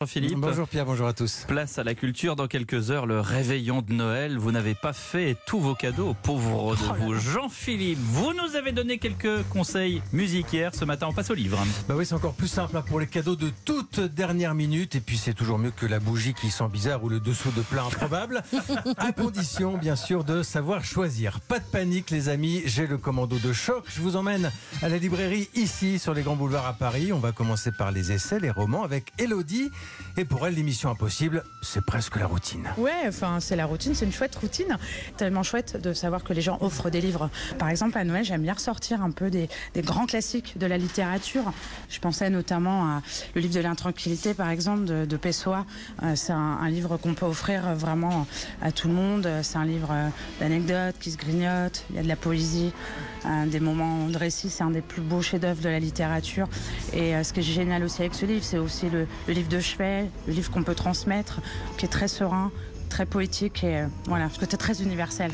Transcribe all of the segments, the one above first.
Philippe. Bonjour Pierre, bonjour à tous. Place à la culture dans quelques heures, le réveillon de Noël. Vous n'avez pas fait tous vos cadeaux, pauvre de vous. Jean-Philippe, vous nous avez donné quelques conseils musique hier. Ce matin, on passe au livre. Bah oui, c'est encore plus simple pour les cadeaux de toute dernière minute. Et puis c'est toujours mieux que la bougie qui sent bizarre ou le dessous de plat improbable. À condition, bien sûr, de savoir choisir. Pas de panique les amis, j'ai le commando de choc. Je vous emmène à la librairie ici, sur les grands boulevards à Paris. On va commencer par les essais, les romans avec Elodie. Et pour elle, l'émission Impossible, c'est presque la routine. Ouais, enfin, c'est la routine, c'est une chouette routine. Tellement chouette de savoir que les gens offrent des livres. Par exemple, à Noël, j'aime bien ressortir un peu des grands classiques de la littérature. Je pensais notamment à le livre de l'intranquillité, par exemple, de Pessoa. C'est un livre qu'on peut offrir vraiment à tout le monde. C'est un livre d'anecdotes qui se grignotent. Il y a de la poésie, des moments de récit. C'est un des plus beaux chefs-d'œuvre de la littérature. Et ce qui est génial aussi avec ce livre, c'est aussi le livre de chevet, le livre qu'on peut transmettre, qui est très serein, très poétique et voilà, parce que c'est très universel.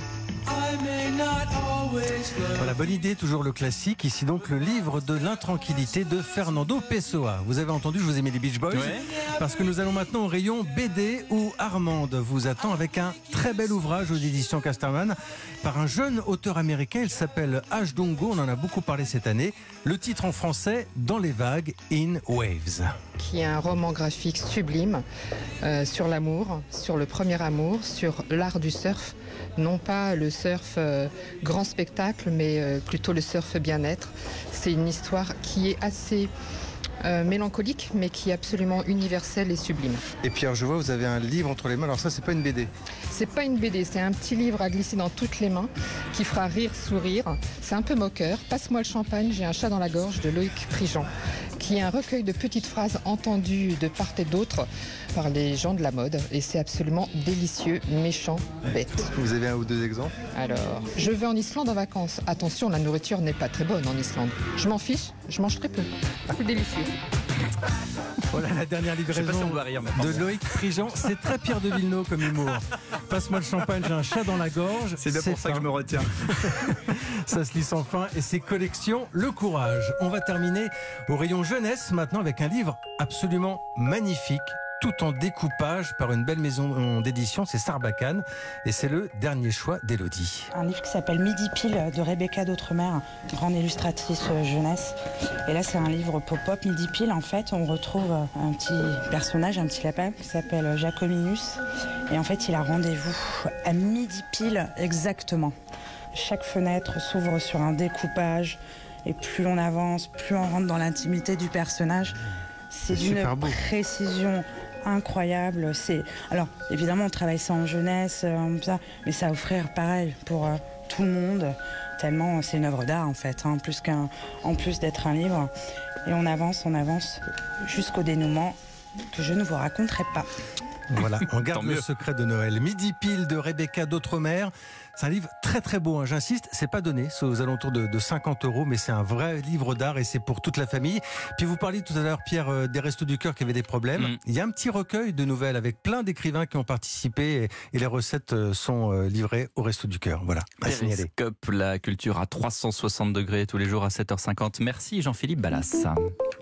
Voilà, bonne idée, toujours le classique. Ici donc le livre de l'intranquillité de Fernando Pessoa. Vous avez entendu, je vous ai mis les Beach Boys, ouais. Parce que nous allons maintenant au rayon BD où Armande vous attend avec un très bel ouvrage aux éditions Casterman par un jeune auteur américain. Il s'appelle H. Dongo, on en a beaucoup parlé cette année. Le titre en français, Dans les vagues, In Waves. Qui est un roman graphique sublime sur l'amour, sur le premier amour, sur l'art du surf. Non pas le surf grand spectacle, mais plutôt le surf bien-être. C'est une histoire qui est assez mélancolique, mais qui est absolument universelle et sublime. Et Pierre, je vois, vous avez un livre entre les mains. Alors ça, c'est pas une BD. C'est pas une BD, c'est un petit livre à glisser dans toutes les mains, qui fera rire, sourire. C'est un peu moqueur. Passe-moi le champagne, j'ai un chat dans la gorge de Loïc Prigent, qui est un recueil de petites phrases entendues de part et d'autre par les gens de la mode. Et c'est absolument délicieux, méchant, bête. Vous avez un ou deux exemples? Alors, je vais en Islande en vacances. Attention, la nourriture n'est pas très bonne en Islande. Je m'en fiche, je mange très peu. C'est délicieux. Voilà la dernière livraison de Loïc Prigent. C'est très Pierre de Villeneuve comme humour. Passe-moi le champagne, j'ai un chat dans la gorge. C'est bien pour ça que je me retiens. Ça se lit sans fin et ses collections Le Courage. On va terminer au rayon jeunesse maintenant avec un livre absolument magnifique, tout en découpage par une belle maison d'édition, c'est Sarbacane, et c'est le dernier choix d'Elodie. Un livre qui s'appelle Midi Pile de Rebecca d'Outremer, grande illustratrice jeunesse. Et là, c'est un livre pop-up. Midi Pile, en fait, on retrouve un petit personnage, un petit lapin qui s'appelle Jacominus. Et en fait, il a rendez-vous à midi pile exactement. Chaque fenêtre s'ouvre sur un découpage. Et plus on avance, plus on rentre dans l'intimité du personnage. C'est d'une précision incroyable. Alors, évidemment, on travaille ça en jeunesse, mais ça à offrir pareil pour tout le monde. Tellement c'est une œuvre d'art en fait, en plus d'être un livre. Et on avance jusqu'au dénouement que je ne vous raconterai pas. Voilà, on garde le secret de Noël. Midi Pile de Rebecca d'Outremer. C'est un livre très très beau, j'insiste, c'est pas donné, c'est aux alentours de 50 €, mais c'est un vrai livre d'art et c'est pour toute la famille. Puis vous parliez tout à l'heure, Pierre, des Restos du Cœur qui avaient des problèmes. Il y a un petit recueil de nouvelles avec plein d'écrivains qui ont participé et les recettes sont livrées aux Restos du Cœur. Voilà, à signaler. Périscope, la culture à 360 degrés tous les jours à 7h50. Merci Jean-Philippe Ballas.